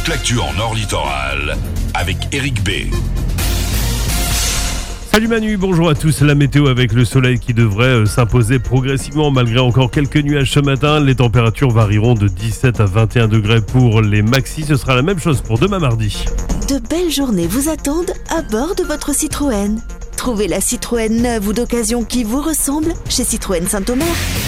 l'actu en Nord Littoral avec Eric B. Salut Manu, bonjour à tous. La météo avec le soleil qui devrait s'imposer progressivement malgré encore quelques nuages ce matin. Les températures varieront de 17 à 21 degrés pour les maxis. Ce sera la même chose pour demain mardi. De belles journées vous attendent à bord de votre Citroën. Trouvez la Citroën neuve ou d'occasion qui vous ressemble chez Citroën Saint-Omer.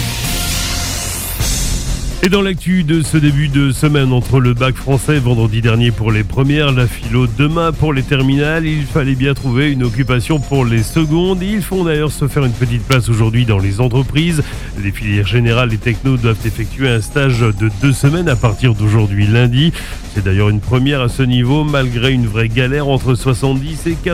Et dans l'actu de ce début de semaine, entre le bac français vendredi dernier pour les premières, la philo demain pour les terminales, il fallait bien trouver une occupation pour les secondes. Ils font d'ailleurs se faire une petite place aujourd'hui dans les entreprises. Les filières générales et techno doivent effectuer un stage de 2 semaines à partir d'aujourd'hui lundi. C'est d'ailleurs une première à ce niveau, malgré une vraie galère. Entre 70 et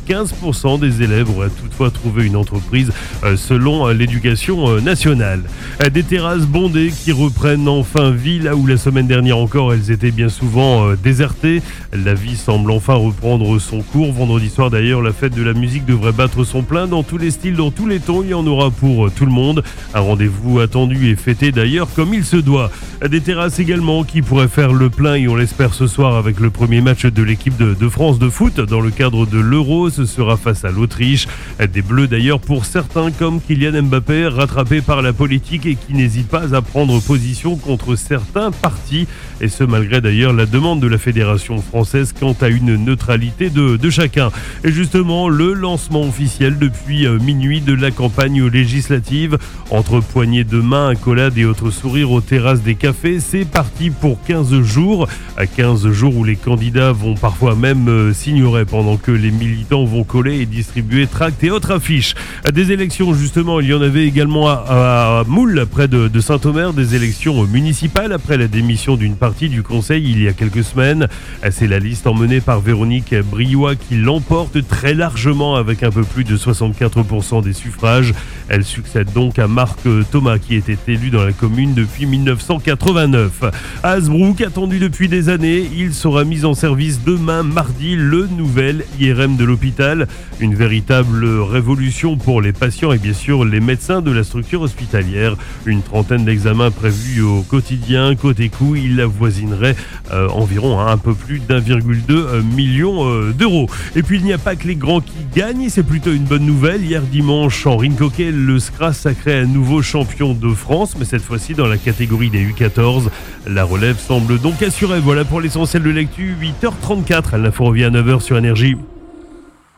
95% des élèves auraient toutefois trouvé une entreprise selon l'éducation nationale. Des terrasses bondées qui reprennent enfin vie là où la semaine dernière encore elles étaient bien souvent désertées. La vie semble enfin reprendre son cours. Vendredi soir d'ailleurs, la fête de la musique devrait battre son plein dans tous les styles, dans tous les tons. Il y en aura pour tout le monde. Un rendez-vous attendu et fêté d'ailleurs comme il se doit. Des terrasses également qui pourraient faire le plein et on l'espère ce soir avec le premier match de l'équipe de France de foot dans le cadre de l'Euro. Ce sera face à l'Autriche. Des Bleus d'ailleurs pour certains comme Kylian Mbappé, rattrapé par la politique et qui n'hésite pas à prendre position contre certains partis, et ce malgré d'ailleurs la demande de la Fédération française quant à une neutralité de chacun. Et justement, le lancement officiel depuis minuit de la campagne législative, entre poignées de main, accolades et autres sourires aux terrasses des cafés, c'est parti pour 15 jours. 15 jours où les candidats vont parfois même s'ignorer pendant que les militants vont coller et distribuer tracts et autres affiches. Des élections justement, il y en avait également à Moule, près de Saint-Omer, des élections municipales après la démission d'une partie du conseil il y a quelques semaines. C'est la liste emmenée par Véronique Briouat qui l'emporte très largement avec un peu plus de 64% des suffrages. Elle succède donc à Marc Thomas qui était élu dans la commune depuis 1989. À Hasbrook, attendu depuis des années, il sera mis en service demain mardi le nouvel IRM de l'hôpital. Une véritable révolution pour les patients et bien sûr les médecins de la structure hospitalière. Une trentaine d'examens prévus au quotidien. Côté coût, il avoisinerait environ un peu plus d'1,2 million d'euros. Et puis il n'y a pas que les grands qui gagnent, c'est plutôt une bonne nouvelle. Hier dimanche en ring-hockey, le SCRA sacré un nouveau champion de France, mais cette fois-ci dans la catégorie des U14. La relève semble donc assurée. Voilà pour l'essentiel de l'actu, 8h34. L'info revient à 9h sur Énergie.